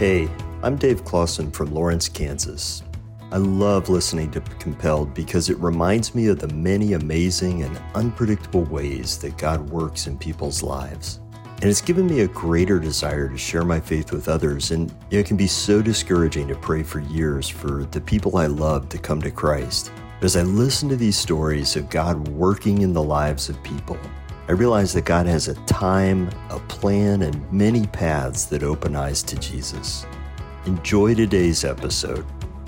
Hey, I'm Dave Clausen from Lawrence, Kansas. I love listening to Compelled because it reminds me of the many amazing and unpredictable ways that God works in people's lives. And it's given me a greater desire to share my faith with others, and it can be so discouraging to pray for years for the people I love to come to Christ. But as I listen to these stories of God working in the lives of people, I realize that God has a time, a plan, and many paths that open eyes to Jesus. Enjoy today's episode.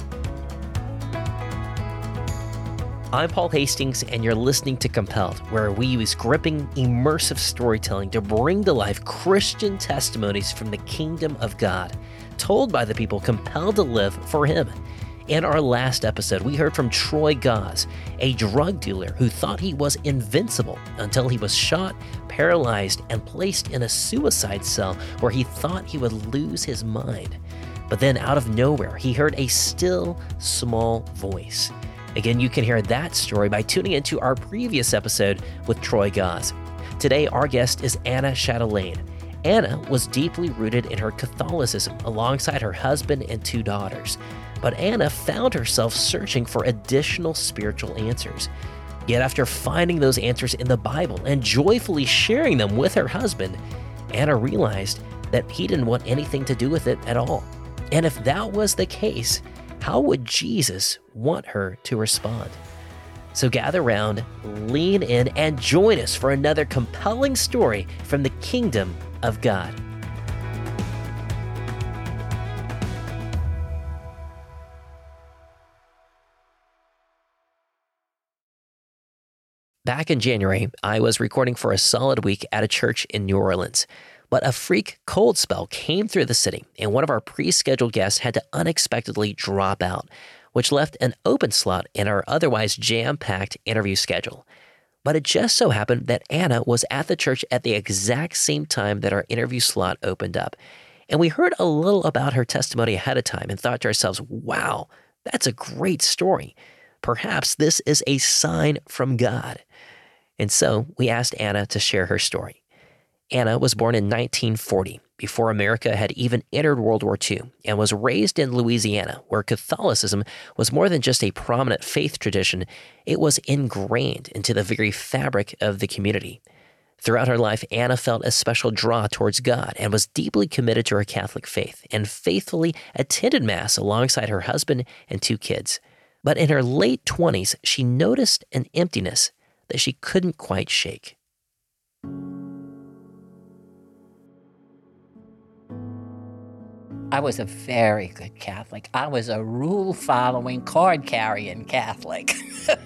I'm Paul Hastings, and you're listening to Compelled, where we use gripping, immersive storytelling to bring to life Christian testimonies from the kingdom of God, told by the people compelled to live for Him. In our last episode, we heard from Troy Goss, a drug dealer who thought he was invincible until he was shot, paralyzed, and placed in a suicide cell where he thought he would lose his mind. But then out of nowhere, he heard a still, small voice. Again, you can hear that story by tuning into our previous episode with Troy Goss. Today, our guest is Anna Chatelain. Anna was deeply rooted in her Catholicism alongside her husband and two daughters. But Anna found herself searching for additional spiritual answers. Yet after finding those answers in the Bible and joyfully sharing them with her husband, Anna realized that he didn't want anything to do with it at all. And if that was the case, how would Jesus want her to respond? So gather round, lean in, and join us for another compelling story from the kingdom of God. Back in January, I was recording for a solid week at a church in New Orleans. But a freak cold spell came through the city, and one of our pre-scheduled guests had to unexpectedly drop out, which left an open slot in our otherwise jam-packed interview schedule. But it just so happened that Anna was at the church at the exact same time that our interview slot opened up. And we heard a little about her testimony ahead of time and thought to ourselves, wow, that's a great story. Perhaps this is a sign from God. And so we asked Anna to share her story. Anna was born in 1940, before America had even entered World War II, and was raised in Louisiana, where Catholicism was more than just a prominent faith tradition, it was ingrained into the very fabric of the community. Throughout her life, Anna felt a special draw towards God and was deeply committed to her Catholic faith and faithfully attended Mass alongside her husband and two kids. But in her late 20s, she noticed an emptiness that she couldn't quite shake. I was a very good Catholic. I was a rule-following, card-carrying Catholic.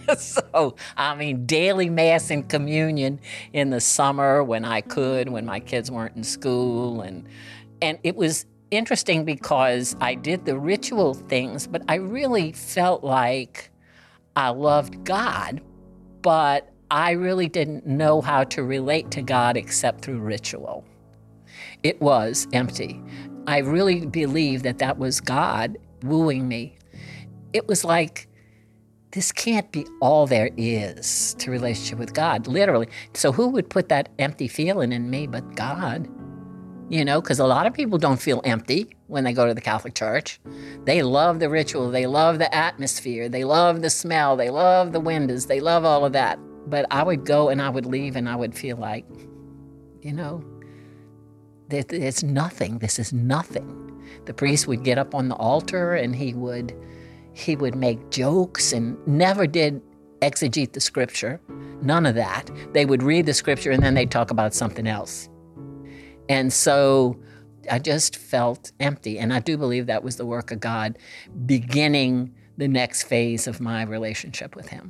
Daily Mass and communion in the summer when I could, when my kids weren't in school. And it was interesting because I did the ritual things, but I really felt like I loved God, but I really didn't know how to relate to God except through ritual. It was empty. I really believe that was God wooing me. It was like, this can't be all there is to relationship with God, literally. So who would put that empty feeling in me but God? You know, because a lot of people don't feel empty when they go to the Catholic Church. They love the ritual, they love the atmosphere, they love the smell, they love the windows, they love all of that. But I would go and I would leave and I would feel like, it's nothing. This is nothing. The priest would get up on the altar and he would make jokes and never did exegete the scripture. None of that. They would read the scripture and then they'd talk about something else. And so I just felt empty. And I do believe that was the work of God beginning the next phase of my relationship with Him.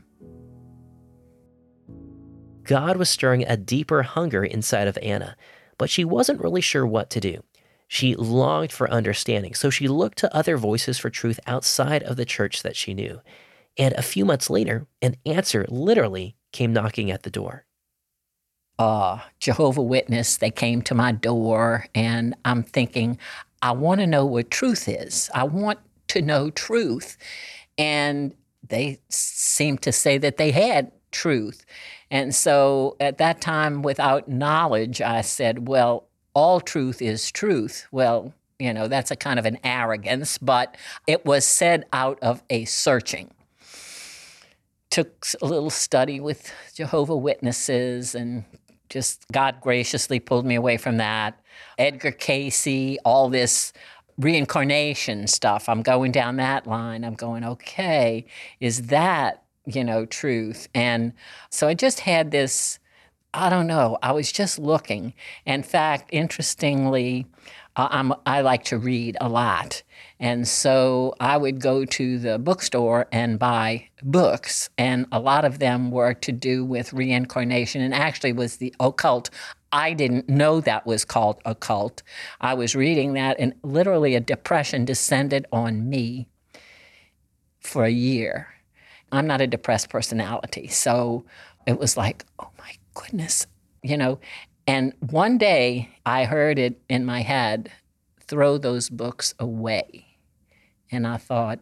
God was stirring a deeper hunger inside of Anna, but she wasn't really sure what to do. She longed for understanding, so she looked to other voices for truth outside of the church that she knew. And a few months later, an answer literally came knocking at the door. Jehovah's Witness, they came to my door, and I'm thinking, I want to know what truth is. I want to know truth. And they seemed to say that they had truth. And so at that time, without knowledge, I said, well, all truth is truth. Well, That's a kind of an arrogance, but it was said out of a searching. Took a little study with Jehovah's Witnesses, and just God graciously pulled me away from that. Edgar Cayce, all this reincarnation stuff. I'm going down that line. I'm going, okay, is that, truth? And so I just had this, I don't know, I was just looking. In fact, interestingly, I like to read a lot. And so I would go to the bookstore and buy books, and a lot of them were to do with reincarnation, and actually was the occult. I didn't know that was called occult. I was reading that, and literally a depression descended on me for a year. I'm not a depressed personality, so it was like, oh my goodness, And one day I heard it in my head, throw those books away. And I thought,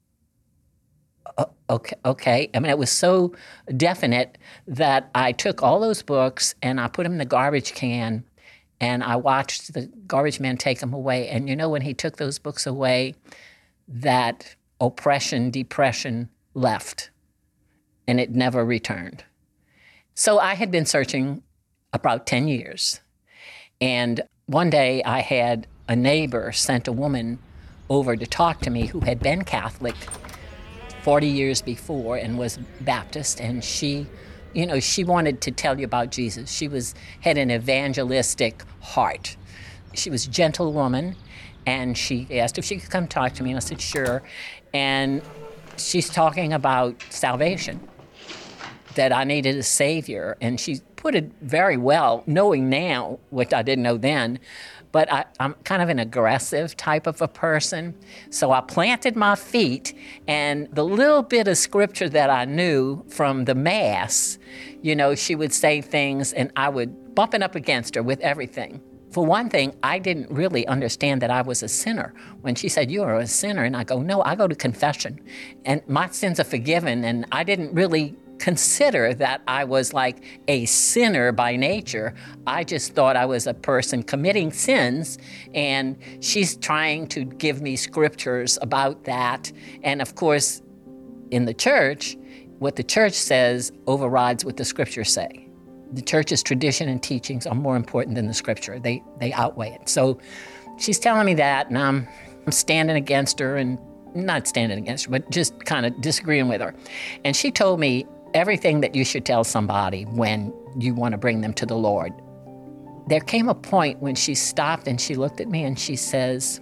okay. I mean, it was so definite that I took all those books and I put them in the garbage can, and I watched the garbage man take them away. And when he took those books away, that oppression, depression left, and it never returned. So I had been searching about 10 years. And one day I had a neighbor sent a woman over to talk to me who had been Catholic 40 years before and was Baptist, and she wanted to tell you about Jesus. She had an evangelistic heart. She was a gentle woman, and she asked if she could come talk to me, and I said, sure. And she's talking about salvation, that I needed a Savior, and she put it very well, knowing now what I didn't know then. But I'm kind of an aggressive type of a person. So I planted my feet, and the little bit of scripture that I knew from the Mass, she would say things, and I would bump it up against her with everything. For one thing, I didn't really understand that I was a sinner. When she said, you are a sinner, and I go, no, I go to confession, and my sins are forgiven, and I didn't really consider that I was like a sinner by nature. I just thought I was a person committing sins, and she's trying to give me scriptures about that. And of course, in the church, what the church says overrides what the scriptures say. The church's tradition and teachings are more important than the scripture. They outweigh it. So she's telling me that, and I'm standing against her, and not standing against her, but just kind of disagreeing with her. And she told me everything that you should tell somebody when you want to bring them to the Lord. There came a point when she stopped and she looked at me and she says,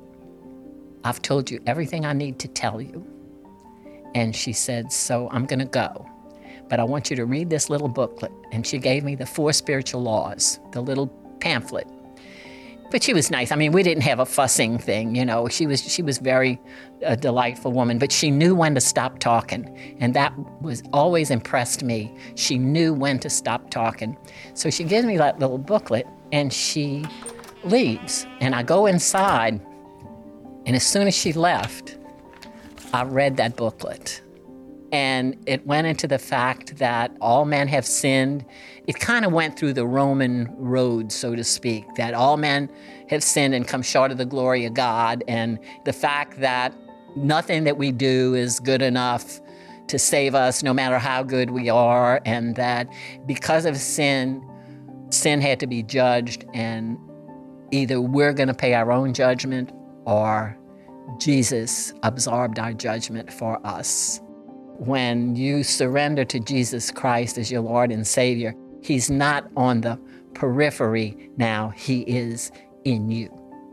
I've told you everything I need to tell you. And she said, so I'm going to go, but I want you to read this little booklet. And she gave me the 4 spiritual laws, the little pamphlet. But she was nice. I mean, we didn't have a fussing thing, She was very delightful woman, but she knew when to stop talking. And that was always impressed me. She knew when to stop talking. So she gives me that little booklet, and she leaves. And I go inside, and as soon as she left, I read that booklet. And it went into the fact that all men have sinned. It kind of went through the Roman road, so to speak, that all men have sinned and come short of the glory of God, and the fact that nothing that we do is good enough to save us, no matter how good we are, and that because of sin had to be judged, and either we're going to pay our own judgment or Jesus absorbed our judgment for us. When you surrender to Jesus Christ as your Lord and Savior, He's not on the periphery now, He is in you.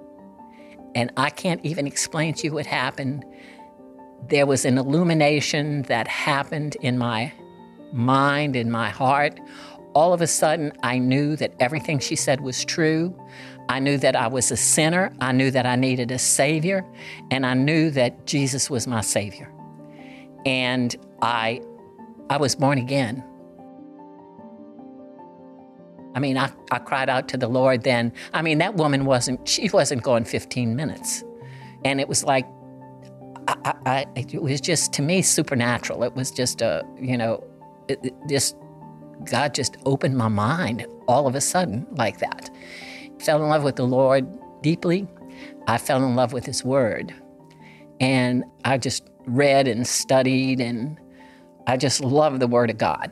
And I can't even explain to you what happened. There was an illumination that happened in my mind, in my heart. All of a sudden, I knew that everything she said was true. I knew that I was a sinner. I knew that I needed a Savior. And I knew that Jesus was my Savior. And I was born again. I mean, I cried out to the Lord then. I mean, that woman wasn't gone 15 minutes. And it was like, it was just, to me, supernatural. It was just God just opened my mind all of a sudden like that. Fell in love with the Lord deeply. I fell in love with his word. And I just read and studied, and I just love the word of God.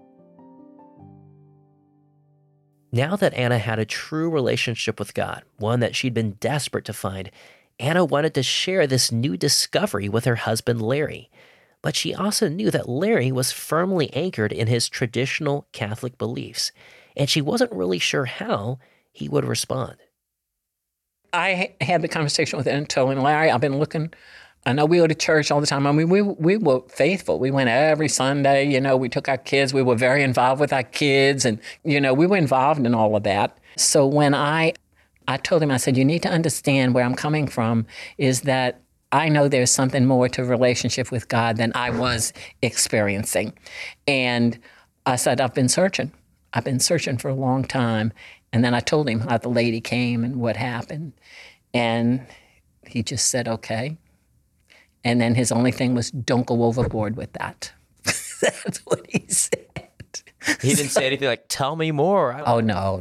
Now that Anna had a true relationship with God, one that she'd been desperate to find, Anna wanted to share this new discovery with her husband, Larry. But she also knew that Larry was firmly anchored in his traditional Catholic beliefs, and she wasn't really sure how he would respond. I had the conversation with him and told him, Larry, I've been looking. I know we go to church all the time. I mean, we were faithful. We went every Sunday. We took our kids. We were very involved with our kids. And, we were involved in all of that. So when I told him, I said, you need to understand where I'm coming from is that I know there's something more to a relationship with God than I was experiencing. And I said, I've been searching. I've been searching for a long time. And then I told him how the lady came and what happened. And he just said, okay. And then his only thing was, don't go overboard with that. That's what he said. He didn't say anything like, tell me more. Oh, no.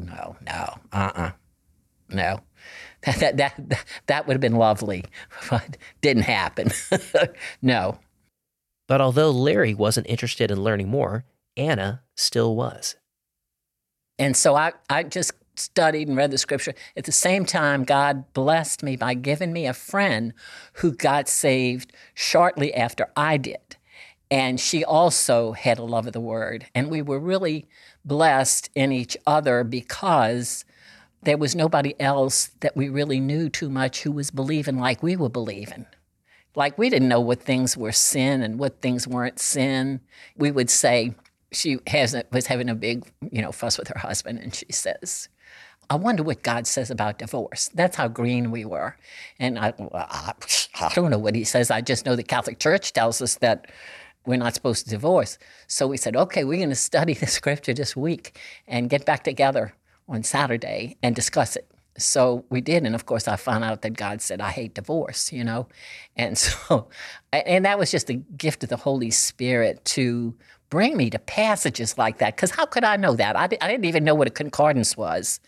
No. That would have been lovely, but didn't happen. No. But although Larry wasn't interested in learning more, Anna still was. And so I just studied and read the scripture. At the same time, God blessed me by giving me a friend who got saved shortly after I did. And she also had a love of the word. And we were really blessed in each other because there was nobody else that we really knew too much who was believing like we were believing. Like we didn't know what things were sin and what things weren't sin. We would say, she was having a big, fuss with her husband, and she says, I wonder what God says about divorce. That's how green we were. And I don't know what he says. I just know the Catholic Church tells us that we're not supposed to divorce. So we said, okay, we're going to study the scripture this week and get back together on Saturday and discuss it. So we did. And of course, I found out that God said, I hate divorce, And so, and that was just a gift of the Holy Spirit to bring me to passages like that. Because how could I know that? I didn't even know what a concordance was,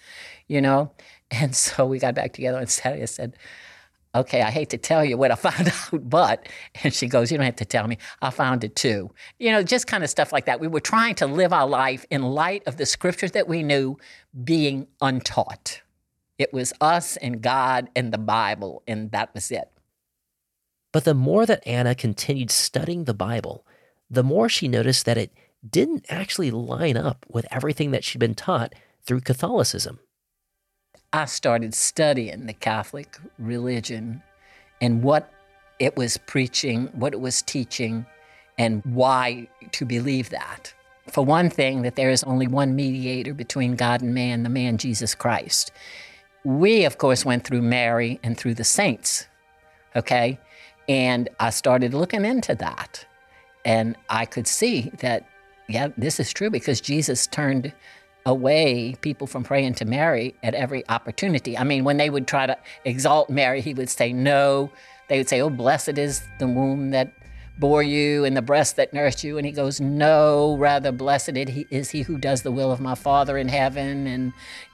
And so we got back together on Saturday. I said, okay, I hate to tell you what I found out, but, and she goes, you don't have to tell me. I found it too. Just kind of stuff like that. We were trying to live our life in light of the scriptures that we knew being untaught. It was us and God and the Bible, and that was it. But the more that Anna continued studying the Bible, the more she noticed that it didn't actually line up with everything that she'd been taught through Catholicism. I started studying the Catholic religion and what it was preaching, what it was teaching, and why to believe that. For one thing, that there is only one mediator between God and man, the man Jesus Christ. We, of course, went through Mary and through the saints, okay? And I started looking into that. And I could see that, yeah, this is true because Jesus turned away people from praying to Mary at every opportunity. I mean, when they would try to exalt Mary, he would say no. They would say, oh, blessed is the womb that bore you and the breast that nursed you. And he goes, no, rather blessed is he who does the will of my Father in heaven. And,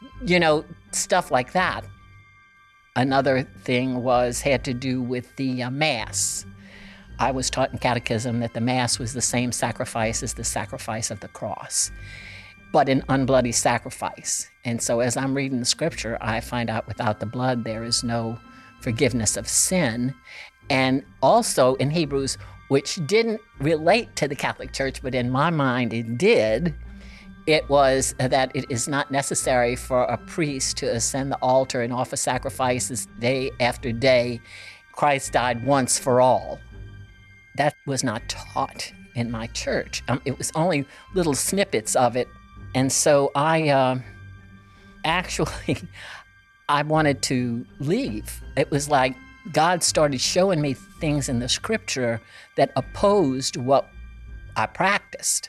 stuff like that. Another thing had to do with the Mass. I was taught in catechism that the Mass was the same sacrifice as the sacrifice of the cross, but an unbloody sacrifice. And so as I'm reading the scripture, I find out without the blood, there is no forgiveness of sin. And also in Hebrews, which didn't relate to the Catholic Church, but in my mind it did, it was that it is not necessary for a priest to ascend the altar and offer sacrifices day after day. Christ died once for all. That was not taught in my church. It was only little snippets of it. And so I wanted to leave. It was like God started showing me things in the scripture that opposed what I practiced.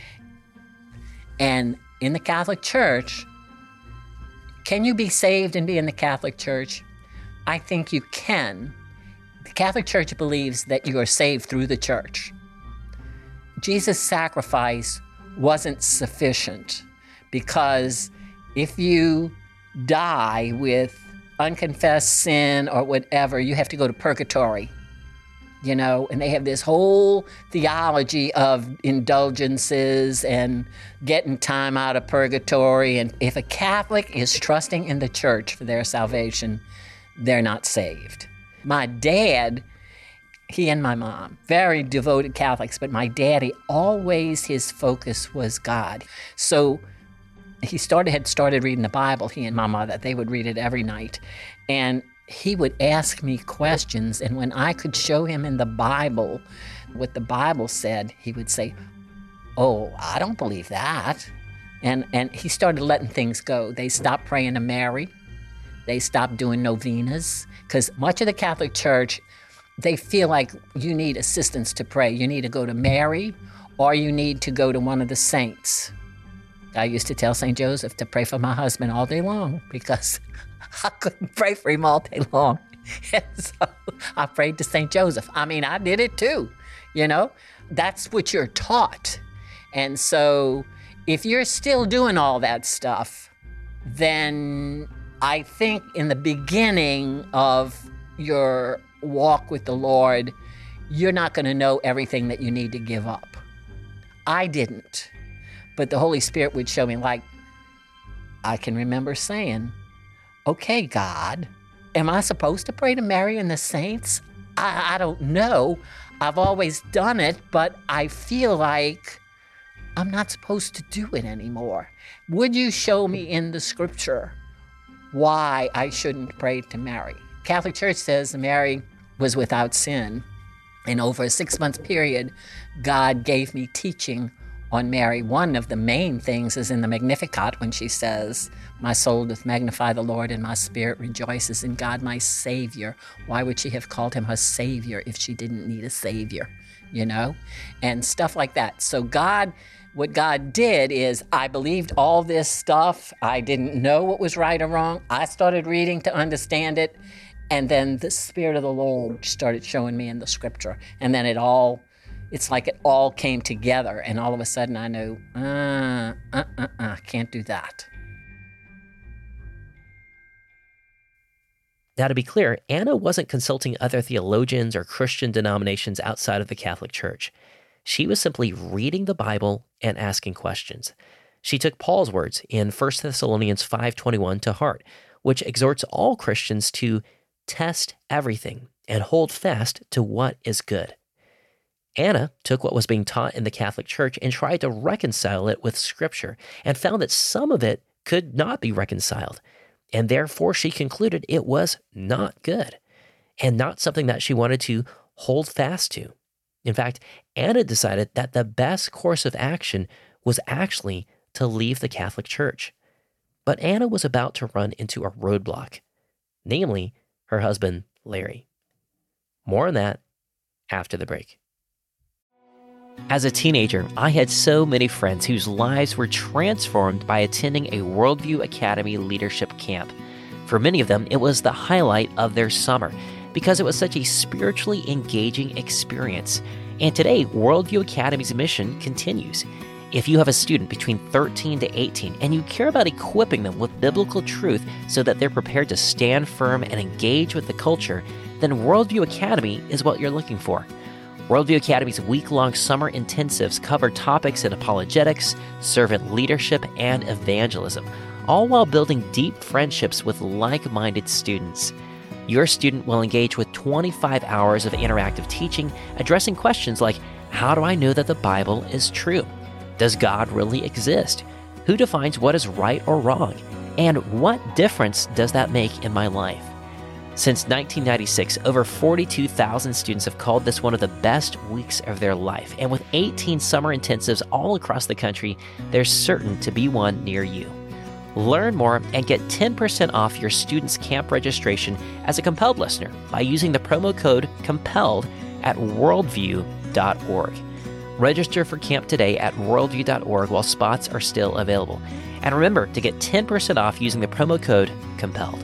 And in the Catholic Church, can you be saved and be in the Catholic Church? I think you can. The Catholic Church believes that you are saved through the church. Jesus' sacrifice wasn't sufficient because if you die with unconfessed sin or whatever, you have to go to purgatory, and they have this whole theology of indulgences and getting time out of purgatory. And if a Catholic is trusting in the church for their salvation, they're not saved. My dad, he and my mom, very devoted Catholics, but my daddy, always his focus was God. So he had started reading the Bible, he and my mother. They would read it every night. And he would ask me questions, and when I could show him in the Bible what the Bible said, he would say, "Oh, I don't believe that." And he started letting things go. They stopped praying to Mary. They stopped doing novenas, because much of the Catholic Church, they feel like you need assistance to pray. You need to go to Mary, or you need to go to one of the saints. I used to tell St. Joseph to pray for my husband all day long because I couldn't pray for him all day long. And so I prayed to St. Joseph. I mean, I did it too, That's what you're taught. And so if you're still doing all that stuff, then I think in the beginning of your walk with the Lord, you're not going to know everything that you need to give up. I didn't. But the Holy Spirit would show me, like, I can remember saying, "Okay, God, am I supposed to pray to Mary and the saints? I don't know. I've always done it, but I feel like I'm not supposed to do it anymore. Would you show me in the scripture why I shouldn't pray to Mary?" Catholic Church says Mary was without sin. And over a 6-month period, God gave me teaching on Mary. One of the main things is in the Magnificat when she says, "My soul doth magnify the Lord, and my spirit rejoices in God my Savior." Why would she have called him her Savior if she didn't need a Savior, And stuff like that. So what God did is, I believed all this stuff. I didn't know what was right or wrong. I started reading to understand it. And then the Spirit of the Lord started showing me in the scripture. And then it's like it all came together, and all of a sudden I knew, can't do that. Now, to be clear, Anna wasn't consulting other theologians or Christian denominations outside of the Catholic Church. She was simply reading the Bible and asking questions. She took Paul's words in 1 Thessalonians 5:21 to heart, which exhorts all Christians to test everything and hold fast to what is good. Anna took what was being taught in the Catholic Church and tried to reconcile it with Scripture, and found that some of it could not be reconciled, and therefore she concluded it was not good, and not something that she wanted to hold fast to. In fact, Anna decided that the best course of action was actually to leave the Catholic Church. But Anna was about to run into a roadblock, namely her husband, Larry. More on that after the break. As a teenager, I had so many friends whose lives were transformed by attending a Worldview Academy leadership camp. For many of them, it was the highlight of their summer because it was such a spiritually engaging experience. And today, Worldview Academy's mission continues. If you have a student between 13 to 18 and you care about equipping them with biblical truth so that they're prepared to stand firm and engage with the culture, then Worldview Academy is what you're looking for. Worldview Academy's week-long summer intensives cover topics in apologetics, servant leadership, and evangelism, all while building deep friendships with like-minded students. Your student will engage with 25 hours of interactive teaching, addressing questions like, how do I know that the Bible is true? Does God really exist? Who defines what is right or wrong? And what difference does that make in my life? Since 1996, over 42,000 students have called this one of the best weeks of their life. And with 18 summer intensives all across the country, there's certain to be one near you. Learn more and get 10% off your student's camp registration as a Compelled listener by using the promo code COMPELLED at worldview.org. Register for camp today at worldview.org while spots are still available. And remember to get 10% off using the promo code COMPELLED.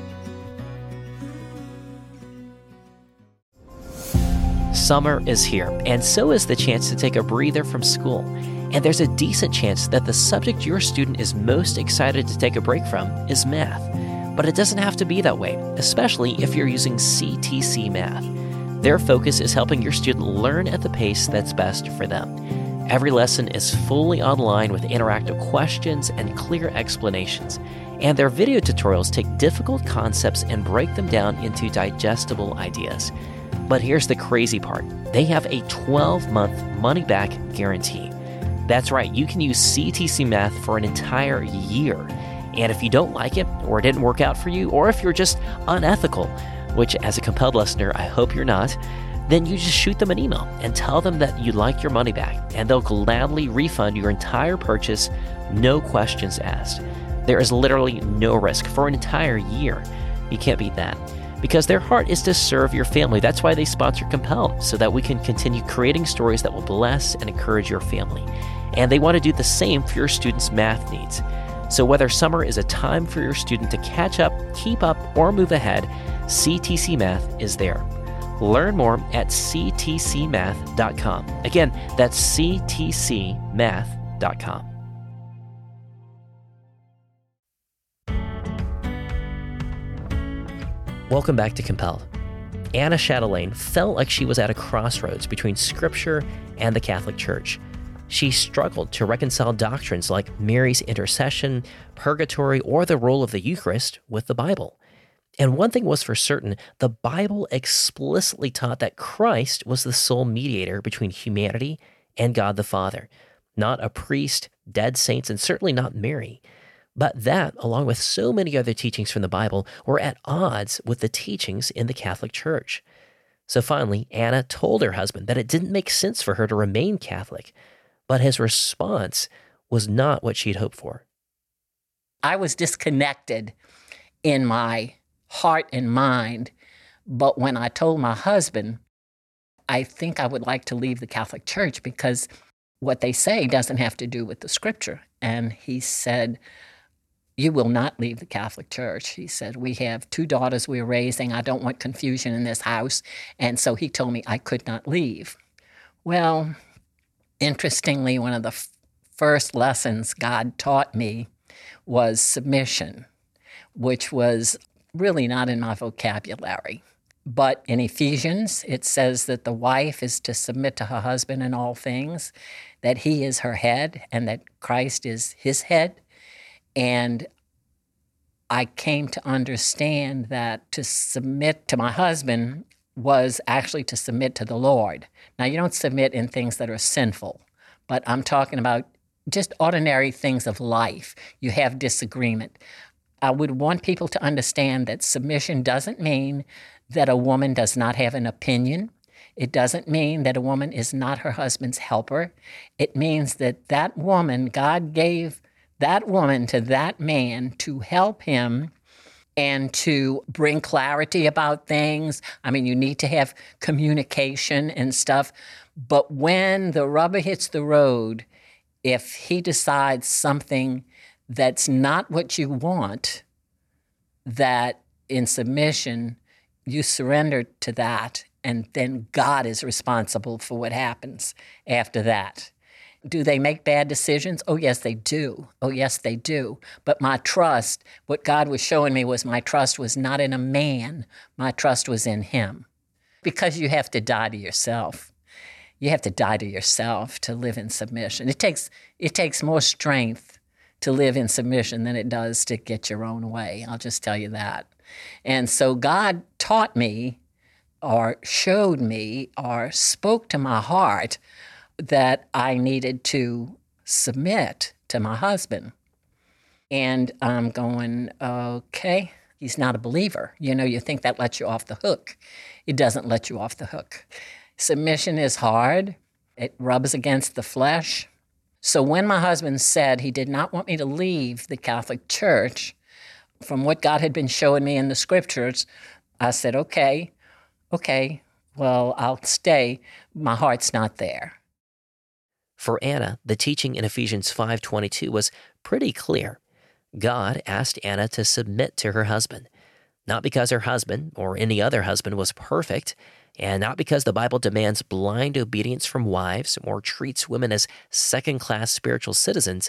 Summer is here, and so is the chance to take a breather from school. And there's a decent chance that the subject your student is most excited to take a break from is math. But it doesn't have to be that way, especially if you're using CTC Math. Their focus is helping your student learn at the pace that's best for them. Every lesson is fully online with interactive questions and clear explanations. And their video tutorials take difficult concepts and break them down into digestible ideas. But here's the crazy part. They have a 12-month money-back guarantee. That's right, you can use CTC Math for an entire year. And if you don't like it, or it didn't work out for you, or if you're just unethical, which as a compelled listener, I hope you're not, then you just shoot them an email and tell them that you'd like your money back, and they'll gladly refund your entire purchase, no questions asked. There is literally no risk for an entire year. You can't beat that. Because their heart is to serve your family. That's why they sponsor Compelled, so that we can continue creating stories that will bless and encourage your family. And they want to do the same for your students' math needs. So whether summer is a time for your student to catch up, keep up, or move ahead, CTC Math is there. Learn more at ctcmath.com. Again, that's ctcmath.com. Welcome back to Compelled. Anna Chatelain felt like she was at a crossroads between Scripture and the Catholic Church. She struggled to reconcile doctrines like Mary's intercession, purgatory, or the role of the Eucharist with the Bible. And one thing was for certain, the Bible explicitly taught that Christ was the sole mediator between humanity and God the Father, not a priest, dead saints, and certainly not Mary. But that, along with so many other teachings from the Bible, were at odds with the teachings in the Catholic Church. So finally, Anna told her husband that it didn't make sense for her to remain Catholic, but his response was not what she'd hoped for. I was disconnected in my heart and mind, but when I told my husband, I think I would like to leave the Catholic Church because what they say doesn't have to do with the Scripture. And he said, "You will not leave the Catholic Church." He said, "We have 2 daughters we're raising. I don't want confusion in this house." And so he told me I could not leave. Well, interestingly, one of the first lessons God taught me was submission, which was really not in my vocabulary. But in Ephesians, it says that the wife is to submit to her husband in all things, that he is her head, and that Christ is his head. And I came to understand that to submit to my husband was actually to submit to the Lord. Now, you don't submit in things that are sinful, but I'm talking about just ordinary things of life. You have disagreement. I would want people to understand that submission doesn't mean that a woman does not have an opinion. It doesn't mean that a woman is not her husband's helper. It means that that woman, God gave that woman to that man to help him and to bring clarity about things. I mean, you need to have communication and stuff. But when the rubber hits the road, if he decides something that's not what you want, that in submission, you surrender to that, and then God is responsible for what happens after that. Do they make bad decisions? Oh, yes, they do. Oh, yes, they do. But my trust, what God was showing me was my trust was not in a man. My trust was in him. Because you have to die to yourself. You have to die to yourself to live in submission. It takes more strength to live in submission than it does to get your own way. I'll just tell you that. And so God taught me or showed me or spoke to my heart that I needed to submit to my husband. And I'm going, okay, he's not a believer. You know, you think that lets you off the hook. It doesn't let you off the hook. Submission is hard. It rubs against the flesh. So when my husband said he did not want me to leave the Catholic Church, from what God had been showing me in the Scriptures, I said, okay, well, I'll stay. My heart's not there. For Anna, the teaching in Ephesians 5:22 was pretty clear. God asked Anna to submit to her husband, not because her husband or any other husband was perfect, and not because the Bible demands blind obedience from wives or treats women as second-class spiritual citizens,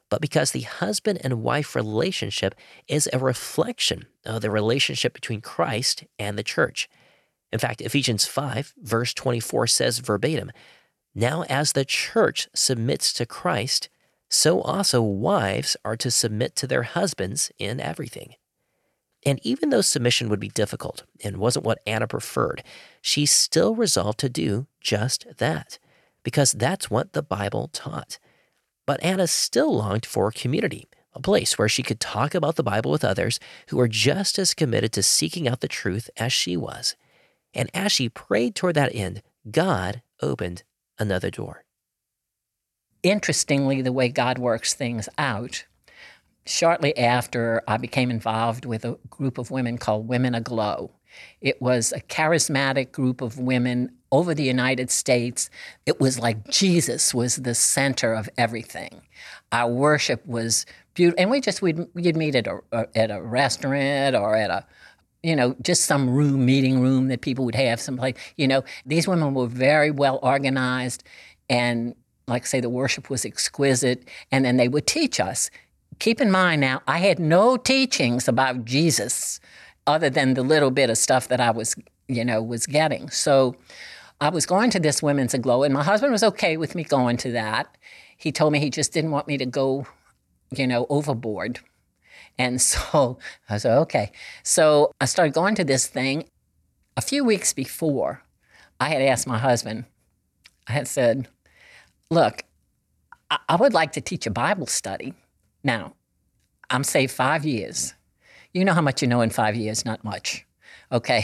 but because the husband and wife relationship is a reflection of the relationship between Christ and the church. In fact, Ephesians 5, verse 24 says verbatim, "Now as the church submits to Christ, so also wives are to submit to their husbands in everything." And even though submission would be difficult and wasn't what Anna preferred, she still resolved to do just that, because that's what the Bible taught. But Anna still longed for community, a place where she could talk about the Bible with others who were just as committed to seeking out the truth as she was. And as she prayed toward that end, God opened another door. Interestingly, the way God works things out, shortly after I became involved with a group of women called Women Aglow. It was a charismatic group of women over the United States. It was like Jesus was the center of everything. Our worship was beautiful. And we'd meet at a restaurant or at a, just some meeting room that people would have someplace. These women were very well organized, and like I say, the worship was exquisite. And then they would teach us. Keep in mind now, I had no teachings about Jesus other than the little bit of stuff that I was getting. So I was going to this Women's Aglow, and my husband was okay with me going to that. He told me he just didn't want me to go, overboard. And so I said, okay. So I started going to this thing. A few weeks before, I had asked my husband, I had said, look, I would like to teach a Bible study. Now, I'm saved 5 years. You know how much you know in 5 years? Not much. Okay.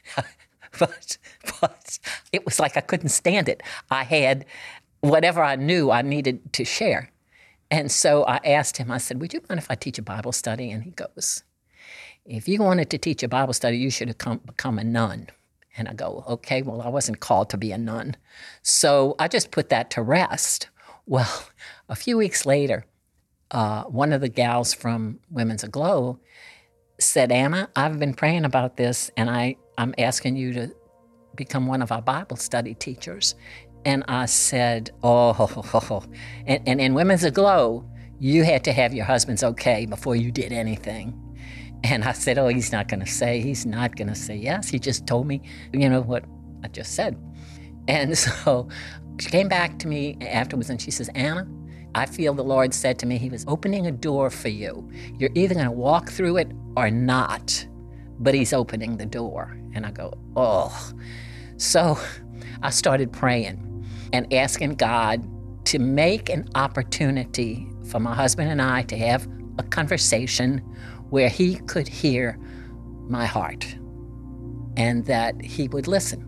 but it was like I couldn't stand it. I had whatever I knew I needed to share. And so I asked him, I said, would you mind if I teach a Bible study? And he goes, if you wanted to teach a Bible study, you should have become a nun. And I go, okay, well, I wasn't called to be a nun. So I just put that to rest. Well, a few weeks later, one of the gals from Women's Aglow said, Anna, I've been praying about this, and I'm asking you to become one of our Bible study teachers. And I said, oh. And in Women's Aglow, you had to have your husband's okay before you did anything. And I said, he's not going to say yes. He just told me, what I just said. And so she came back to me afterwards, and she says, Anna, I feel the Lord said to me he was opening a door for you. You're either going to walk through it or not, but he's opening the door. And I go, oh. So I started praying and asking God to make an opportunity for my husband and I to have a conversation where he could hear my heart and that he would listen.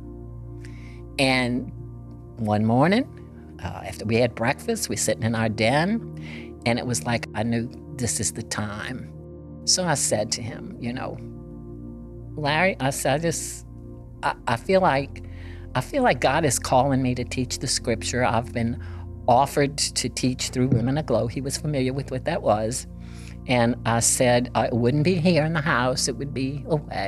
And one morning, after we had breakfast, we were sitting in our den, and it was like I knew this is the time. So I said to him, Larry, I said, I feel like God is calling me to teach the scripture. I've been offered to teach through Women Aglow. He was familiar with what that was. And I said, it wouldn't be here in the house. It would be,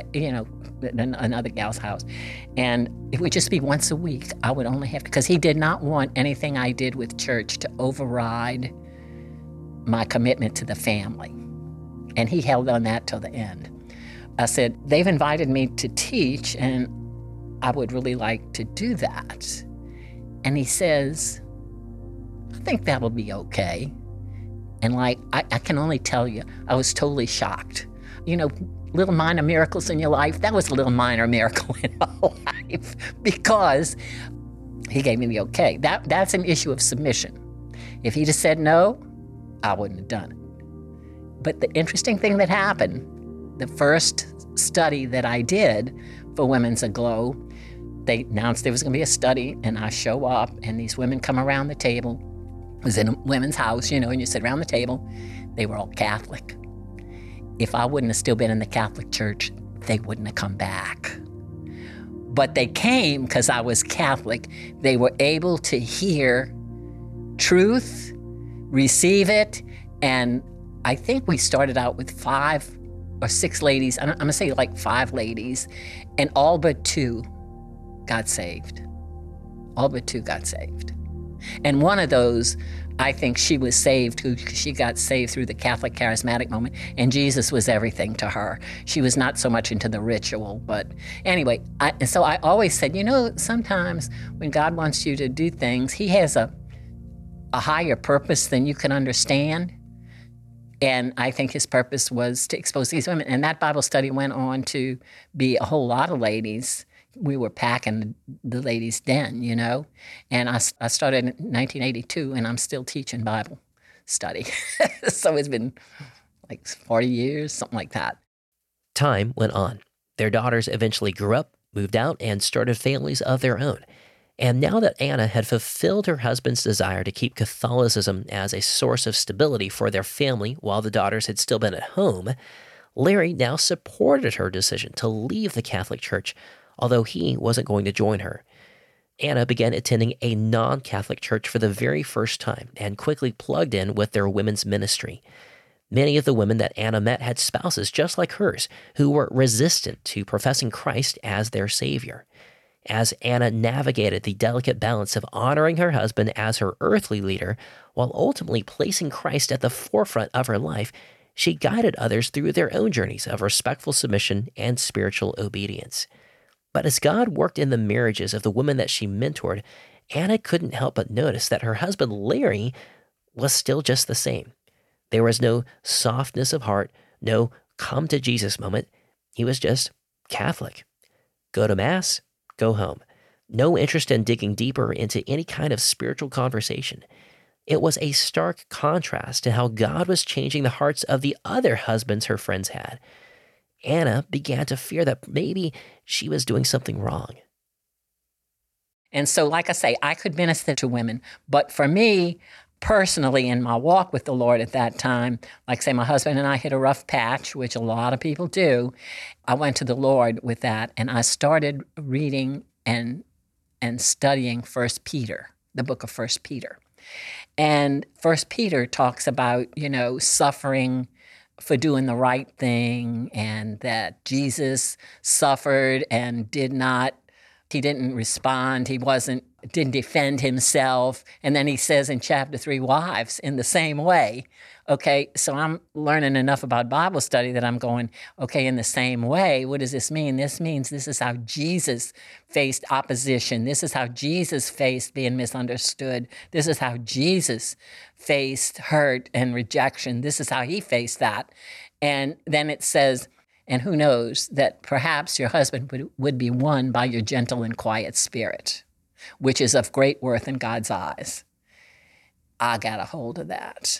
another gal's house. And it would just be once a week. I would only have to, because he did not want anything I did with church to override my commitment to the family. And he held on that till the end. I said, they've invited me to teach, and I would really like to do that. And he says, I think that'll be okay. And I can only tell you, I was totally shocked. Little minor miracles in your life, that was a little minor miracle in my life because he gave me the okay. That's an issue of submission. If he'd have said no, I wouldn't have done it. But the interesting thing that happened, the first study that I did for Women's Aglow, they announced there was going to be a study, and I show up, and these women come around the table. It was in a women's house, and you sit around the table. They were all Catholic. If I wouldn't have still been in the Catholic Church, they wouldn't have come back. But they came because I was Catholic. They were able to hear truth, receive it, and I think we started out with 5 or 6 ladies. I'm going to say 5 ladies, and all but 2 got saved. All but 2 got saved. And one of those, I think she was saved, she got saved through the Catholic charismatic moment, and Jesus was everything to her. She was not so much into the ritual, but anyway, so I always said, sometimes when God wants you to do things, he has a higher purpose than you can understand. And I think his purpose was to expose these women. And that Bible study went on to be a whole lot of ladies. We were packing the ladies' den, And I started in 1982, and I'm still teaching Bible study. So it's been like 40 years, something like that. Time went on. Their daughters eventually grew up, moved out, and started families of their own. And now that Anna had fulfilled her husband's desire to keep Catholicism as a source of stability for their family while the daughters had still been at home, Larry now supported her decision to leave the Catholic Church, although he wasn't going to join her. Anna began attending a non-Catholic church for the very first time and quickly plugged in with their women's ministry. Many of the women that Anna met had spouses just like hers who were resistant to professing Christ as their Savior. As Anna navigated the delicate balance of honoring her husband as her earthly leader while ultimately placing Christ at the forefront of her life, she guided others through their own journeys of respectful submission and spiritual obedience. But as God worked in the marriages of the women that she mentored, Anna couldn't help but notice that her husband Larry was still just the same. There was no softness of heart, no come to Jesus moment. He was just Catholic. Go to Mass, go home. No interest in digging deeper into any kind of spiritual conversation. It was a stark contrast to how God was changing the hearts of the other husbands her friends had. Anna began to fear that maybe she was doing something wrong. And so, like I say, I could minister to women, but for me, personally, in my walk with the Lord at that time, like say my husband and I hit a rough patch, which a lot of people do. I went to the Lord with that, and I started reading and studying 1 Peter, the book of 1 Peter. And 1 Peter talks about, suffering for doing the right thing, and that Jesus suffered and he didn't respond, didn't defend himself. And then he says in chapter 3, wives, in the same way. Okay, so I'm learning enough about Bible study that I'm going, okay, in the same way, what does this mean? This means this is how Jesus faced opposition. This is how Jesus faced being misunderstood. This is how Jesus faced hurt and rejection. This is how he faced that. And then it says, and who knows that perhaps your husband would be won by your gentle and quiet spirit, which is of great worth in God's eyes. I got a hold of that.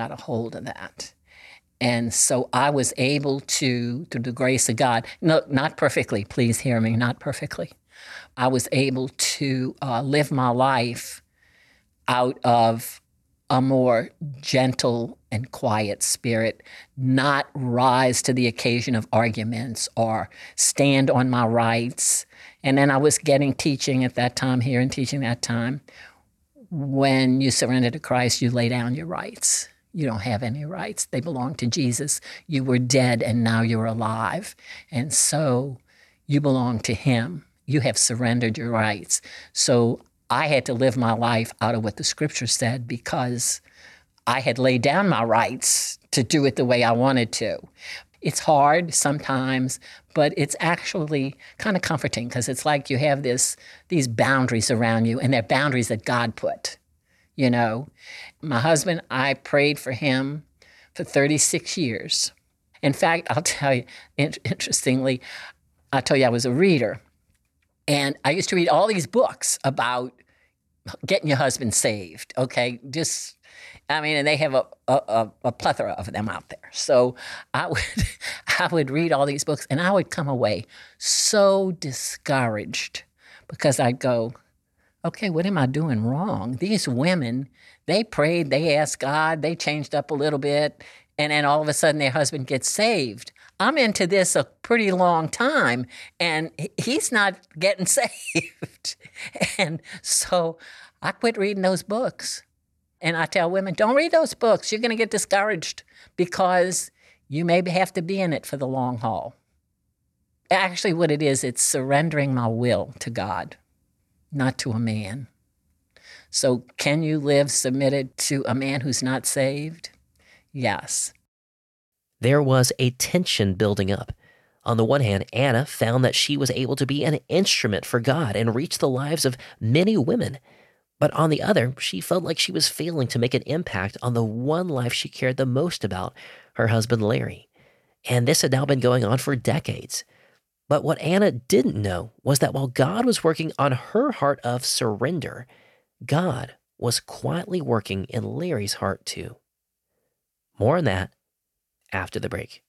And so I was able to, through the grace of God, no, not perfectly, please hear me, not perfectly. I was able to live my life out of a more gentle and quiet spirit, not rise to the occasion of arguments or stand on my rights. And then I was getting teaching at that time here and teaching that time. When you surrender to Christ, you lay down your rights. You don't have any rights. They belong to Jesus. You were dead and now you're alive. And so you belong to him. You have surrendered your rights. So I had to live my life out of what the scripture said because I had laid down my rights to do it the way I wanted to. It's hard sometimes, but it's actually kind of comforting because it's like you have these boundaries around you, and they're boundaries that God put, My husband, I prayed for him for 36 years. In fact, I'll tell you, interestingly, I was a reader. And I used to read all these books about getting your husband saved, okay? And they have a plethora of them out there. So I would read all these books, and I would come away so discouraged because I'd go, okay, what am I doing wrong? These women, they prayed, they asked God, they changed up a little bit, and then all of a sudden their husband gets saved. I'm into this a pretty long time, and he's not getting saved. And so I quit reading those books. And I tell women, don't read those books. You're going to get discouraged because you maybe have to be in it for the long haul. Actually, what it is, it's surrendering my will to God, not to a man. So can you live submitted to a man who's not saved? Yes. There was a tension building up. On the one hand, Anna found that she was able to be an instrument for God and reach the lives of many women. But on the other, she felt like she was failing to make an impact on the one life she cared the most about, her husband Larry. And this had now been going on for decades. But what Anna didn't know was that while God was working on her heart of surrender, God was quietly working in Larry's heart too. More on that after the break.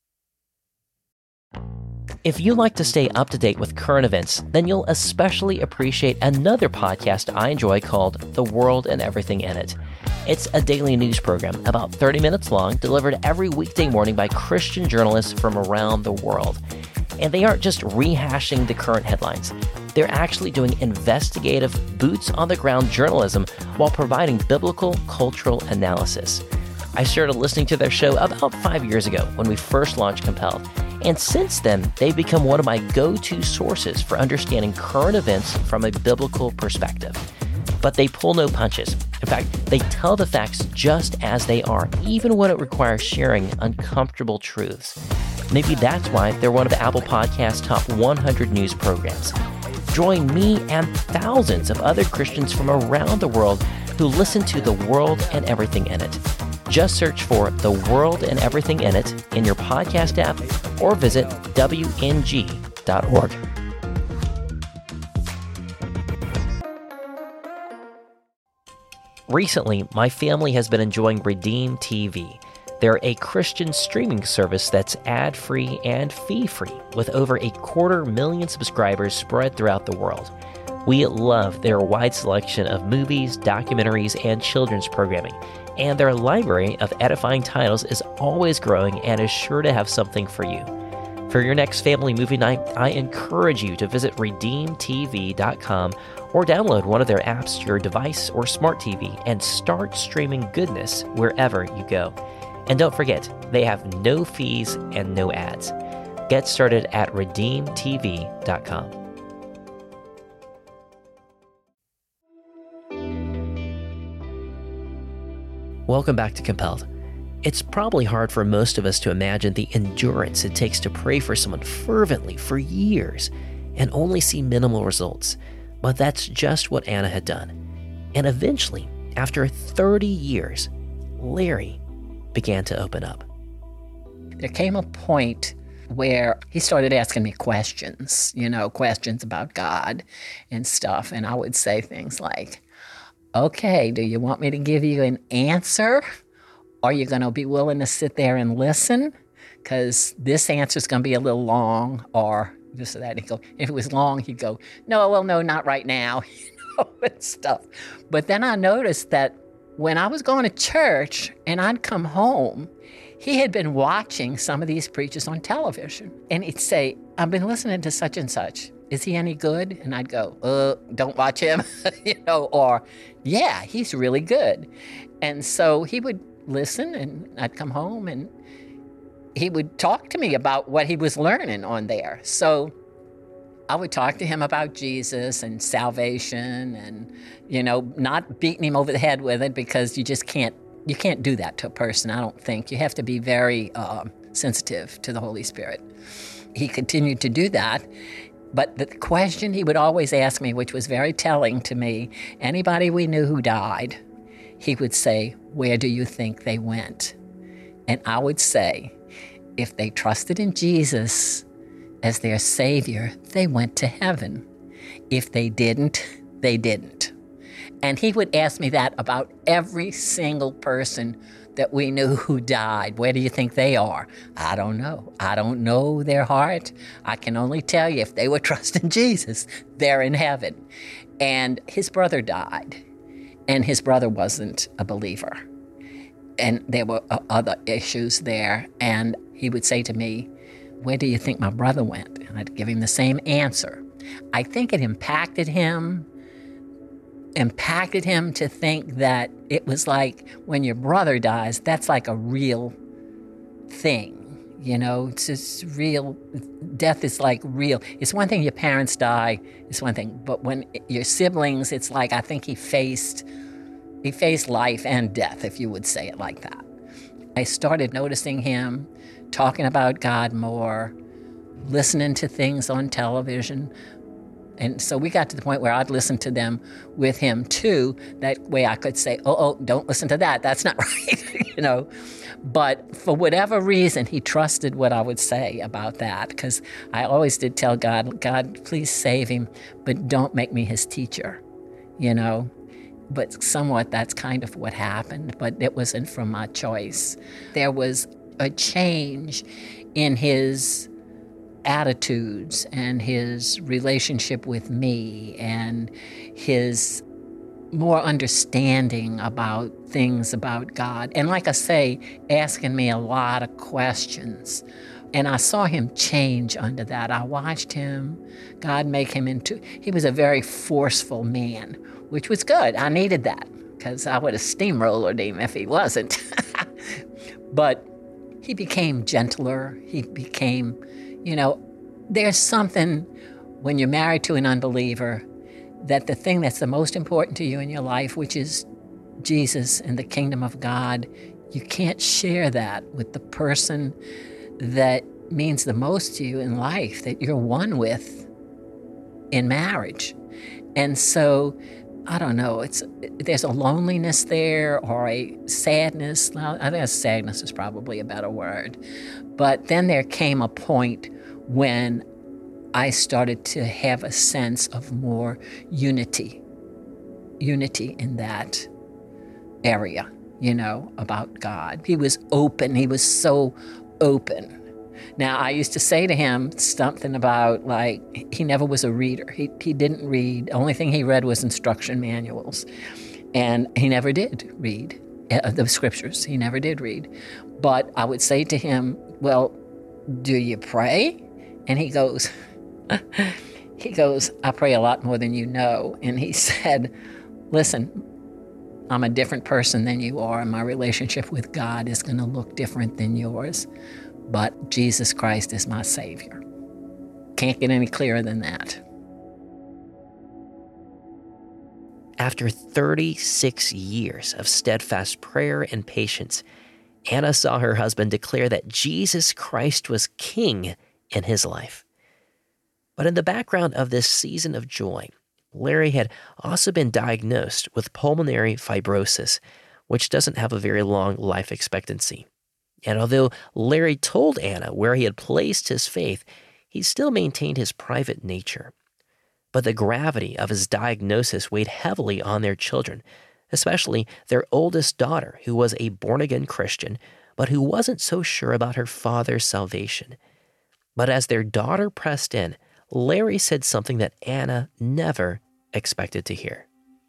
If you like to stay up to date with current events, then you'll especially appreciate another podcast I enjoy called The World and Everything in It. It's a daily news program about 30 minutes long, delivered every weekday morning by Christian journalists from around the world. And they aren't just rehashing the current headlines. They're actually doing investigative, boots-on-the-ground journalism while providing biblical, cultural analysis. I started listening to their show about 5 years ago when we first launched Compelled. And since then, they've become one of my go-to sources for understanding current events from a biblical perspective. But they pull no punches. In fact, they tell the facts just as they are, even when it requires sharing uncomfortable truths. Maybe that's why they're one of the Apple Podcasts' top 100 news programs. Join me and thousands of other Christians from around the world who listen to The World and Everything in It. Just search for The World and Everything in It in your podcast app or visit WNG.org. Recently, my family has been enjoying Redeem TV. They're a Christian streaming service that's ad-free and fee-free, with over 250,000 subscribers spread throughout the world. We love their wide selection of movies, documentaries, and children's programming, and their library of edifying titles is always growing and is sure to have something for you. For your next family movie night, I encourage you to visit redeemtv.com or download one of their apps to your device or smart TV and start streaming goodness wherever you go. And don't forget, they have no fees and no ads. Get started at redeemtv.com. Welcome back to Compelled. It's probably hard for most of us to imagine the endurance it takes to pray for someone fervently for years and only see minimal results. But that's just what Anna had done. And eventually, after 30 years, Larry began to open up. There came a point where he started asking me questions, questions about God and stuff. And I would say things like, okay, do you want me to give you an answer? Are you going to be willing to sit there and listen? Because this answer is going to be a little long, or this or that. He'd go, if it was long, he'd go, no, not right now, and stuff. But then I noticed that when I was going to church and I'd come home, he had been watching some of these preachers on television. And he'd say, I've been listening to such and such. Is he any good? And I'd go, don't watch him, or, yeah, he's really good. And so he would listen, and I'd come home, and he would talk to me about what he was learning on there. So I would talk to him about Jesus and salvation and, not beating him over the head with it, because you can't do that to a person, I don't think. You have to be very sensitive to the Holy Spirit. He continued to do that. But the question he would always ask me, which was very telling to me, anybody we knew who died, he would say, where do you think they went? And I would say, if they trusted in Jesus as their Savior, they went to heaven. If they didn't, they didn't. And he would ask me that about every single person that we knew who died. Where do you think they are? I don't know. I don't know their heart. I can only tell you if they were trusting Jesus, they're in heaven. And his brother died, and his brother wasn't a believer. And there were other issues there. And he would say to me, where do you think my brother went? And I'd give him the same answer. I think it impacted him to think that it was like when your brother dies, that's like a real thing. It's just real. Death is like real. It's one thing your parents die, it's one thing. But when your siblings, it's like, I think he faced He faced life and death, if you would say it like that. I started noticing him talking about God more, listening to things on television. And so we got to the point where I'd listen to them with him too. That way I could say, oh, don't listen to that. That's not right, But for whatever reason, he trusted what I would say about that, because I always did tell God, please save him, but don't make me his teacher, But somewhat that's kind of what happened, but it wasn't from my choice. There was a change in his attitudes and his relationship with me and his more understanding about things about God. And like I say, asking me a lot of questions. And I saw him change under that. I watched him, God make him he was a very forceful man, which was good. I needed that because I would have steamrolled him if he wasn't. But he became gentler. He became, there's something when you're married to an unbeliever that the thing that's the most important to you in your life, which is Jesus and the kingdom of God, you can't share that with the person that means the most to you in life, that you're one with in marriage. And so, I don't know, there's a loneliness there or a sadness. Well, I think sadness is probably a better word. But then there came a point when I started to have a sense of more unity in that area, about God. He was open. He was so open. Now, I used to say to him something about, he never was a reader. He didn't read. The only thing he read was instruction manuals. And he never did read the scriptures. He never did read. But I would say to him, well, do you pray? And he goes, I pray a lot more than you know. And he said, listen, I'm a different person than you are, and my relationship with God is going to look different than yours. But Jesus Christ is my Savior. Can't get any clearer than that. After 36 years of steadfast prayer and patience, Anna saw her husband declare that Jesus Christ was king in his life. But in the background of this season of joy, Larry had also been diagnosed with pulmonary fibrosis, which doesn't have a very long life expectancy. And although Larry told Anna where he had placed his faith, he still maintained his private nature. But the gravity of his diagnosis weighed heavily on their children, especially their oldest daughter, who was a born-again Christian, but who wasn't so sure about her father's salvation. But as their daughter pressed in, Larry said something that Anna never expected to hear.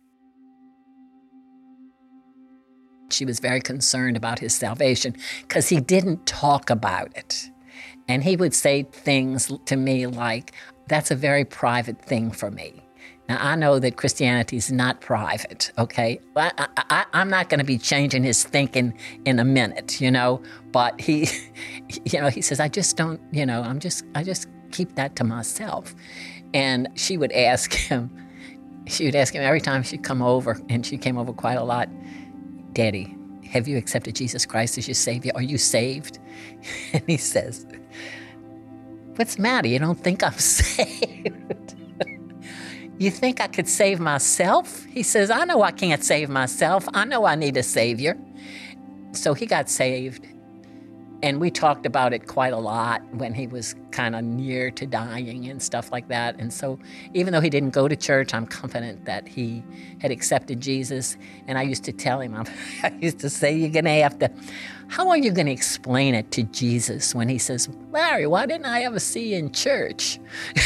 She was very concerned about his salvation because he didn't talk about it. And he would say things to me like, that's a very private thing for me. Now, I know that Christianity is not private, okay? I'm not going to be changing his thinking in a minute, But he says, I just don't, I just keep that to myself. And she would ask him every time she'd come over, and she came over quite a lot, Daddy, have you accepted Jesus Christ as your Savior? Are you saved? And he says, what's the matter? You don't think I'm saved? You think I could save myself? He says, I know I can't save myself. I know I need a Savior. So he got saved. And we talked about it quite a lot when he was kind of near to dying and stuff like that. And so even though he didn't go to church, I'm confident that he had accepted Jesus. And I used to tell him, I used to say, how are you going to explain it to Jesus when he says, Larry, why didn't I ever see you in church?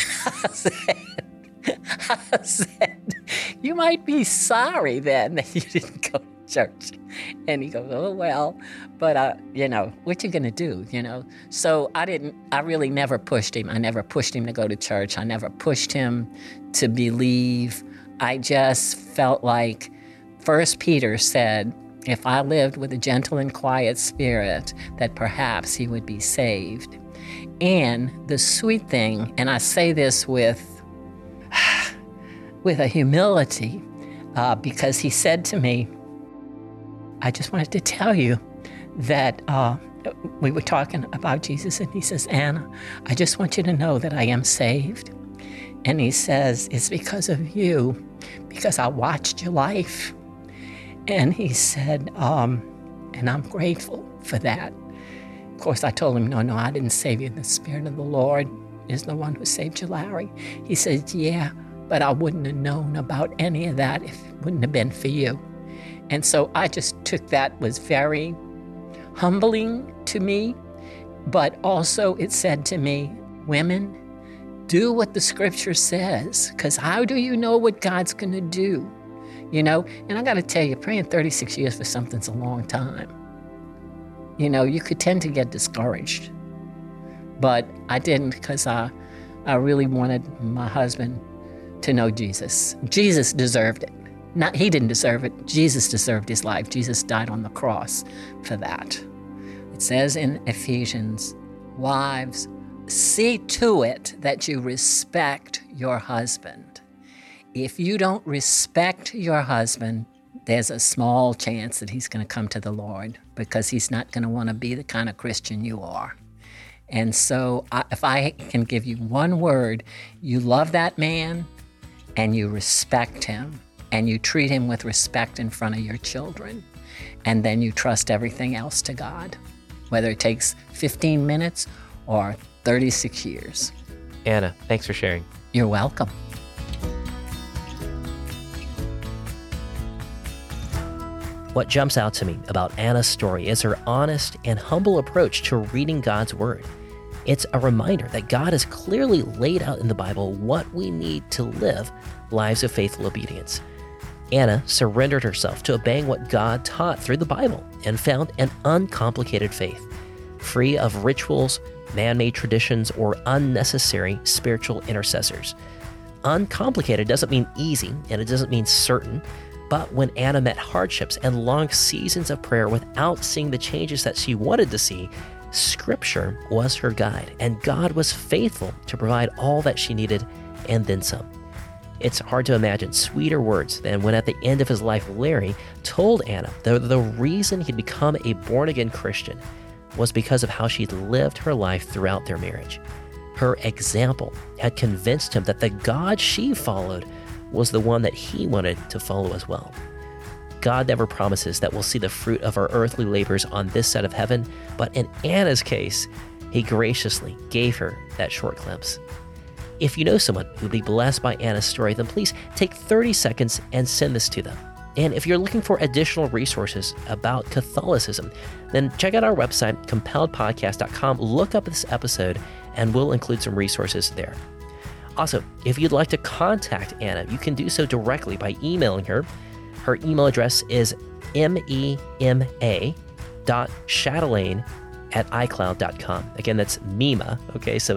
I said, you might be sorry then that you didn't go to church. And he goes, oh, well, but, what you going to do, So I really never pushed him. I never pushed him to go to church. I never pushed him to believe. I just felt like 1 Peter said, if I lived with a gentle and quiet spirit, that perhaps he would be saved. And the sweet thing, and I say this with a humility, because he said to me, I just wanted to tell you that we were talking about Jesus, and he says, Anna, I just want you to know that I am saved. And he says, it's because of you, because I watched your life. And he said, and I'm grateful for that. Of course, I told him, no, I didn't save you. The Spirit of the Lord is the one who saved you, Larry. He says, yeah, but I wouldn't have known about any of that if it wouldn't have been for you. And so I just took that, was very humbling to me, but also it said to me, women, do what the scripture says, because how do you know what God's going to do? And I got to tell you, praying 36 years for something's a long time. You could tend to get discouraged, but I didn't, because I really wanted my husband to know Jesus. Jesus deserved it. He didn't deserve it. Jesus deserved his life. Jesus died on the cross for that. It says in Ephesians, wives, see to it that you respect your husband. If you don't respect your husband, there's a small chance that he's going to come to the Lord, because he's not going to want to be the kind of Christian you are. And so if I can give you one word, you love that man and you respect him and you treat him with respect in front of your children. And then you trust everything else to God, whether it takes 15 minutes or 36 years. Anna, thanks for sharing. You're welcome. What jumps out to me about Anna's story is her honest and humble approach to reading God's Word. It's a reminder that God has clearly laid out in the Bible what we need to live lives of faithful obedience. Anna surrendered herself to obeying what God taught through the Bible and found an uncomplicated faith, free of rituals, man-made traditions, or unnecessary spiritual intercessors. Uncomplicated doesn't mean easy, and it doesn't mean certain. But when Anna met hardships and long seasons of prayer without seeing the changes that she wanted to see, Scripture was her guide, and God was faithful to provide all that she needed and then some. It's hard to imagine sweeter words than when at the end of his life, Larry told Anna that the reason he'd become a born-again Christian was because of how she'd lived her life throughout their marriage. Her example had convinced him that the God she followed was the one that he wanted to follow as well. God never promises that we'll see the fruit of our earthly labors on this side of heaven, but in Anna's case, he graciously gave her that short glimpse. If you know someone who would be blessed by Anna's story, then please take 30 seconds and send this to them. And if you're looking for additional resources about Catholicism, then check out our website, compelledpodcast.com. Look up this episode, and we'll include some resources there. Also, if you'd like to contact Anna, you can do so directly by emailing her. Her email address is mema.chatelaine@icloud.com. Again, that's Mema, okay? So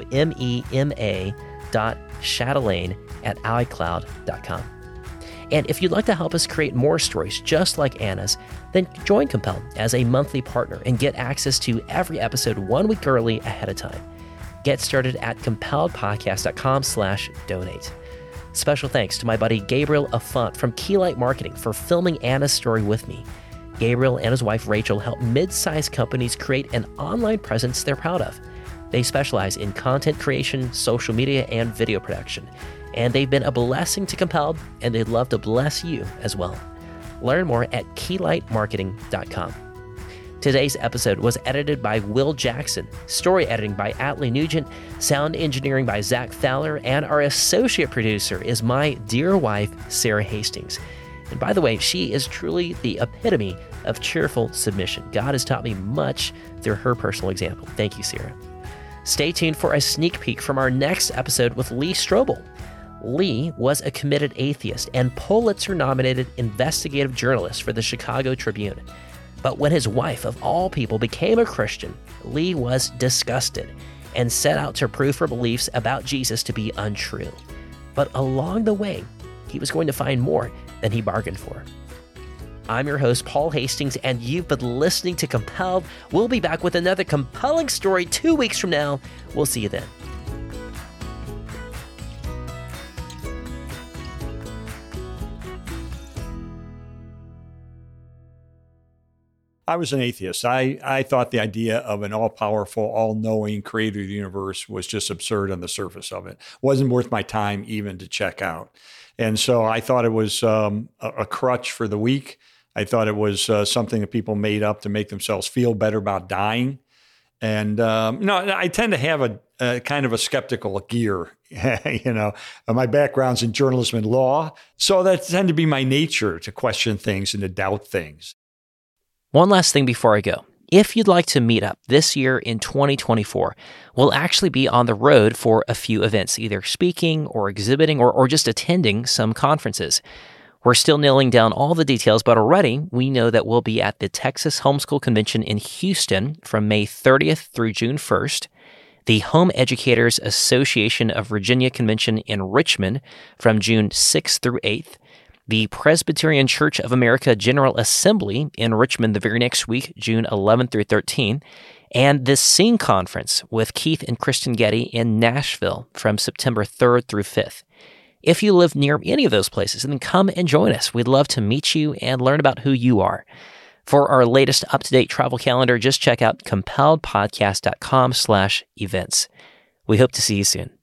mema.chatelaine@icloud.com. And if you'd like to help us create more stories just like Anna's, then join Compelled as a monthly partner and get access to every episode 1 week early ahead of time. Get started at compelledpodcast.com/donate. Special thanks to my buddy Gabriel Affont from Keylight Marketing for filming Anna's story with me. Gabriel and his wife Rachel help mid-sized companies create an online presence they're proud of. They specialize in content creation, social media, and video production. And they've been a blessing to Compelled, and they'd love to bless you as well. Learn more at keylightmarketing.com. Today's episode was edited by Will Jackson, story editing by Atlee Nugent, sound engineering by Zach Fowler, and our associate producer is my dear wife, Sarah Hastings. And by the way, she is truly the epitome of cheerful submission. God has taught me much through her personal example. Thank you, Sarah. Stay tuned for a sneak peek from our next episode with Lee Strobel. Lee was a committed atheist and Pulitzer-nominated investigative journalist for the Chicago Tribune. But when his wife, of all people, became a Christian, Lee was disgusted and set out to prove her beliefs about Jesus to be untrue. But along the way, he was going to find more than he bargained for. I'm your host, Paul Hastings, and you've been listening to Compelled. We'll be back with another compelling story 2 weeks from now. We'll see you then. I was an atheist. I thought the idea of an all-powerful, all-knowing creator of the universe was just absurd on the surface of it. Wasn't worth my time even to check out. And so I thought it was a crutch for the weak. I thought it was something that people made up to make themselves feel better about dying. And I tend to have a kind of a skeptical gear. My background's in journalism and law, so that tends to be my nature, to question things and to doubt things. One last thing before I go. If you'd like to meet up this year in 2024, we'll actually be on the road for a few events, either speaking or exhibiting or just attending some conferences. We're still nailing down all the details, but already we know that we'll be at the Texas Homeschool Convention in Houston from May 30th through June 1st, the Home Educators Association of Virginia Convention in Richmond from June 6th through 8th, the Presbyterian Church of America General Assembly in Richmond the very next week, June 11th through 13th, and the Sing Conference with Keith and Kristen Getty in Nashville from September 3rd through 5th. If you live near any of those places, then come and join us. We'd love to meet you and learn about who you are. For our latest up-to-date travel calendar, just check out compelledpodcast.com/events. We hope to see you soon.